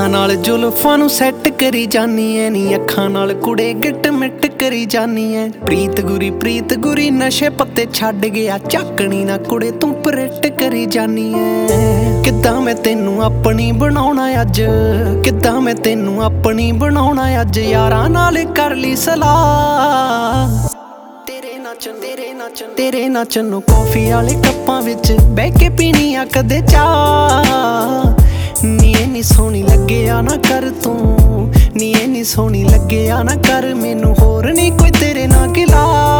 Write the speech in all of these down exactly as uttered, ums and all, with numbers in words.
ਹੱਥਾਂ ਨਾਲ ਜ਼ੁਲਫਾਂ ਨੂੰ ਸੈੱਟ ਕਰੀ ਜਾਨੀ ਐ ਨੀ ਅੱਖਾਂ ਨਾਲ ਕੁੜੇ ਗਿੱਟ ਮਿੱਟ ਕਰੀ ਜਾਨੀ ਐ। ਪ੍ਰੀਤ ਗੁਰੀ ਪ੍ਰੀਤ ਗੁਰੀ ਨਸ਼ੇ ਪੱਤੇ ਛੱਡ ਗਿਆ ਝਾਕਣੀ ਨਾ ਕੁੜੇ ਤੂੰ ਪਰੇਟ ਕਰੀ ਜਾਨੀ ਐ। ਕਿੱਦਾਂ ਮੈਂ ਤੈਨੂੰ ਆਪਣੀ ਬਣਾਉਣਾ ਅੱਜ, ਕਿੱਦਾਂ ਮੈਂ ਤੈਨੂੰ ਆਪਣੀ ਬਣਾਉਣਾ ਅੱਜ, ਯਾਰਾਂ ਨਾਲ ਕਰ ਲਈ ਸਲਾਹ। ਤੇਰੇ ਨਾਚਣ ਤੇਰੇ ਨਾਚਣ ਤੇਰੇ ਨਾਚਣ ਨੂੰ ਕੌਫੀ ਵਾਲੇ ਕੱਪਾਂ ਵਿੱਚ ਬਹਿ ਕੇ ਪੀਣੀ ਆ ਕਦੇ ਚਾਹ। ਨੀ ਇੰਨੀ ਸੋਹਣੀ ਲੱਗਿਆ ਨਾ ਕਰ ਤੂੰ, ਨੀ ਇੰਨੀ ਸੋਹਣੀ ਲੱਗਿਆ ਨਾ ਕਰ ਮੈਨੂੰ, ਹੋਰ ਨੀ ਕੋਈ ਤੇਰੇ ਨਾਲ ਗਿਲਾ।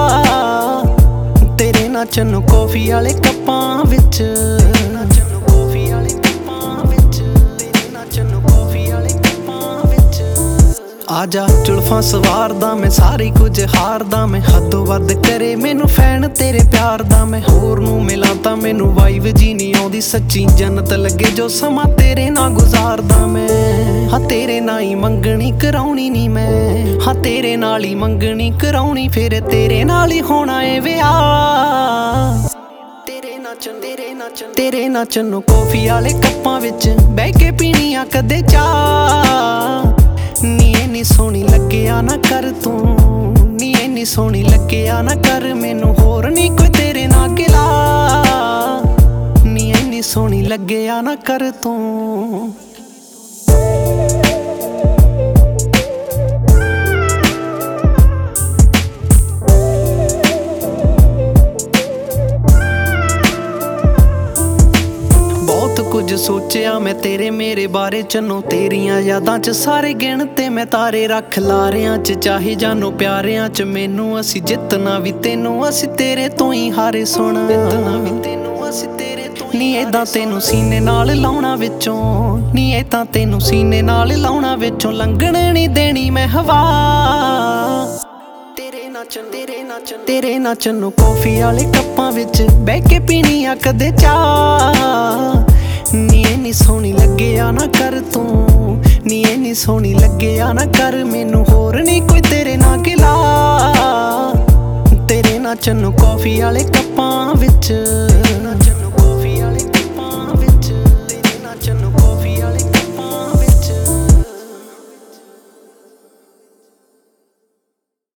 ਤੇਰੇ ਨਾਚਣ ਨੂੰ ਕੌਫੀ ਵਾਲੇ ਕੱਪਾਂ ਵਿੱਚ, ਨਾਚਣ ਨੂੰ ਕੌਫੀ ਵਾਲੇ ਕੱਪਾਂ ਵਿੱਚ, ਤੇਰੇ ਨਾਚਣ ਨੂੰ ਕੌਫੀ ਵਾਲੇ ਕੱਪਾਂ ਵਿੱਚ। ਆਜਾ ਜ਼ੁਲਫਾਂ ਸਵਾਰਦਾ ਮੈਂ, ਸਾਰੀ ਕੁਝ ਹਾਰਦਾ ਮੈਂ, ਹੱਦੋਂ ਵੱਧ ਕਰੇ ਮੈਨੂੰ ਫੈਨ ਤੇਰੇ ਪਿਆਰ ਦਾ ਮੈਂ। ਹੋਰ ਨੂੰ ਮਿਲਾਂ ਤਾਂ ਮੈਨੂੰ ਵਾਈਬ ਜੀ ਨਹੀਂ ਆਉਂਦੀ ਸੱਚੀ, ਜੰਨਤ ਲੱਗੇ ਜੋ ਸਮਾਂ ਤੇਰੇ ਨਾਲ ਗੁਜ਼ਾਰਦਾ ਮੈਂ। ਹਾਂ ਤੇਰੇ ਨਾਲ ਹੀ ਮੰਗਣੀ ਕਰਾਉਣੀ ਨੀ ਮੈਂ, ਹਾਂ ਤੇਰੇ ਨਾਲ ਹੀ ਮੰਗਣੀ ਕਰਾਉਣੀ, ਫਿਰ ਤੇਰੇ ਨਾਲ ਹੀ ਹੋਣਾ ਏ ਵਿਆਹ। ਤੇਰੇ ਨਾਚਣ ਤੇਰੇ ਨਾਚਣ ਤੇਰੇ ਨਾਚਣ ਨੂੰ ਕੌਫੀ ਵਾਲੇ ਕੱਪਾਂ ਵਿੱਚ ਬਹਿ ਕੇ ਪੀਣੀ ਆ ਕਦੇ ਚਾਹ। ਨੀ ਇੰਨੀ ਸੋਹਣੀ ਲੱਗਿਆ ਨਾ ਕਰ ਤੂੰ, ਨੀ ਇੰਨੀ ਸੋਹਣੀ ਲੱਗਿਆ ਨਾ ਕਰ ਮੈਨੂੰ, ਹੋਰ ਨੀ ਕੋਈ ਤੇਰੇ ਨਾਲ ਗਿਲਾ। ਨੀ ਇੰਨੀ ਸੋਹਣੀ ਲੱਗਿਆ ਨਾ ਕਰ ਤੂੰ। ਕੁਝ ਸੋਚਿਆ ਮੈਂ ਤੇਰੇ ਮੇਰੇ ਬਾਰੇ ਚੰਨੋ, ਤੇਰੀਆਂ ਯਾਦਾਂ ਚ ਸਾਰੇ ਗਿਣ ਤੇ ਮੈਂ ਤਾਰੇ ਰੱਖ ਲਾਰਿਆਂ ਚ, ਚਾਹੇ ਜਾਨੋ ਪਿਆਰਿਆਂ ਚ ਮੈਨੂੰ। ਅਸੀਂ ਜਿੱਤਣਾ ਵੀ ਤੈਨੂੰ, ਅਸੀਂ ਤੇਰੇ ਤੋਂ ਹੀ ਹਾਰੇ ਸੁਣ, ਜਿੱਤਣਾ ਵੀ ਤੈਨੂੰ ਅਸੀਂ ਤੇਰੇ ਤੋਂ ਹੀ। ਨੀ ਏਦਾਂ ਤੈਨੂੰ ਸੀਨੇ ਨਾਲ ਲਾਉਣਾ ਵਿੱਚੋਂ, ਨੀ ਏਦਾਂ ਤੈਨੂੰ ਸੀਨੇ ਨਾਲ ਲਾਉਣਾ ਵਿੱਚੋਂ, ਲੰਘਣ ਨੀ ਦੇਣੀ ਮੈਂ ਹਵਾ। ਤੇਰੇ ਨਾਚਣ ਤੇਰੇ ਨਾਚਣ ਤੇਰੇ ਨਾਚਣ ਨੂੰ ਕੌਫੀ ਵਾਲੇ ਕੱਪਾਂ ਵਿੱਚ ਬਹਿ ਕੇ ਪੀਣੀ ਆ ਕਦੇ ਚਾਹ। ਨੀ ਇੰਨੀ ਸੋਹਣੀ ਲੱਗਿਆ ਨਾ ਕਰ ਤੂੰ, ਨੀ ਇੰਨੀ ਸੋਹਣੀ ਲੱਗਿਆ ਨਾ ਕਰ ਮੈਨੂੰ, ਹੋਰ ਨੀ ਕੋਈ ਤੇਰੇ ਨਾਲ ਗਿਲਾ। ਤੇਰੇ ਨਾਚਣ ਨੂੰ ਕੌਫੀ ਵਾਲੇ ਕੱਪਾਂ ਵਿੱਚ।